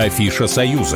Афиша Союза.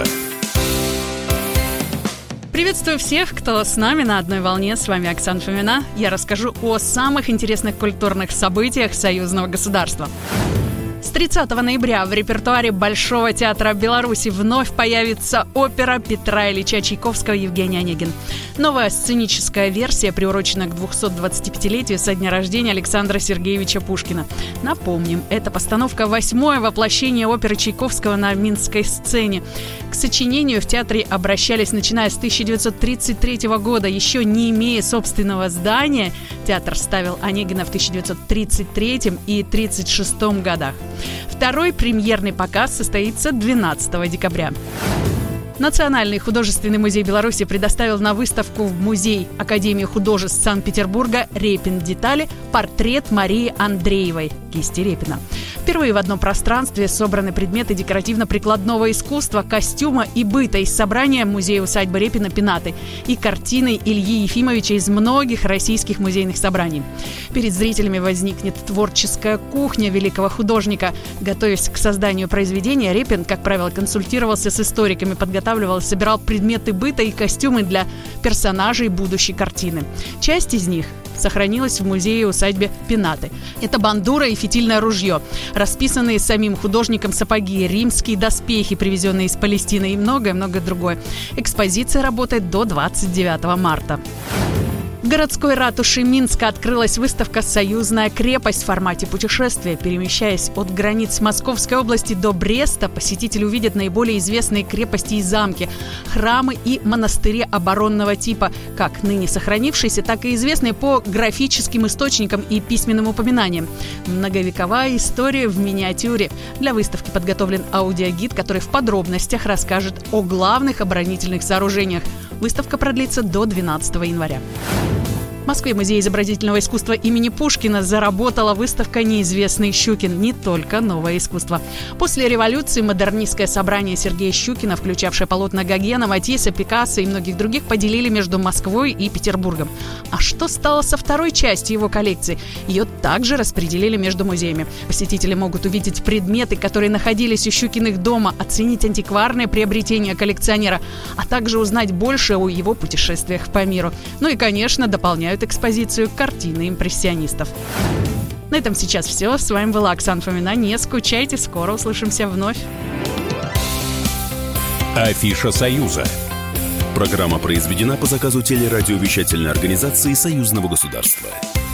Приветствую всех, кто с нами на одной волне. С вами Оксана Фомина. Я расскажу о самых интересных культурных событиях союзного государства. С 30 ноября в репертуаре Большого театра Беларуси вновь появится опера Петра Ильича Чайковского «Евгений Онегин». Новая сценическая версия приурочена к 225-летию со дня рождения Александра Сергеевича Пушкина. Напомним, это постановка 8-е воплощение оперы Чайковского на Минской сцене. К сочинению в театре обращались, начиная с 1933 года. Еще не имея собственного здания, театр ставил Онегина в 1933 и 1936 годах. Второй премьерный показ состоится 12 декабря. Национальный художественный музей Беларуси предоставил на выставку в Музей Академии художеств Санкт-Петербурга «Репин. Детали» портрет Марии Андреевой, кисти Репина. Впервые в одном пространстве собраны предметы декоративно-прикладного искусства, костюма и быта из собрания музея-усадьбы Репина «Пенаты» и картины Ильи Ефимовича из многих российских музейных собраний. Перед зрителями возникнет творческая кухня великого художника. Готовясь к созданию произведения, Репин, как правило, консультировался с историками, подготавливал и собирал предметы быта и костюмы для персонажей будущей картины. Часть из них сохранилась в музее-усадьбе Пенаты. Это бандура и фитильное ружье, расписанные самим художником сапоги, римские доспехи, привезенные из Палестины и многое-многое другое. Экспозиция работает до 29 марта. В городской ратуше Минска открылась выставка «Союзная крепость» в формате путешествия. Перемещаясь от границ Московской области до Бреста, посетители увидят наиболее известные крепости и замки, храмы и монастыри оборонного типа, как ныне сохранившиеся, так и известные по графическим источникам и письменным упоминаниям. Многовековая история в миниатюре. Для выставки подготовлен аудиогид, который в подробностях расскажет о главных оборонительных сооружениях. Выставка продлится до 12 января. В Москве Музей изобразительного искусства имени Пушкина заработала выставка «Неизвестный Щукин». Не только новое искусство. После революции модернистское собрание Сергея Щукина, включавшее полотна Гогена, Матисса, Пикассо и многих других, поделили между Москвой и Петербургом. А что стало со второй частью его коллекции? Ее также распределили между музеями. Посетители могут увидеть предметы, которые находились у Щукиных дома, оценить антикварное приобретение коллекционера, а также узнать больше о его путешествиях по миру. Ну и, конечно, дополняют экспозицию картины импрессионистов. На этом сейчас все. С вами была Оксана Фомина. Не скучайте, скоро услышимся вновь. Афиша Союза. Программа произведена по заказу телерадиовещательной организации Союзного государства.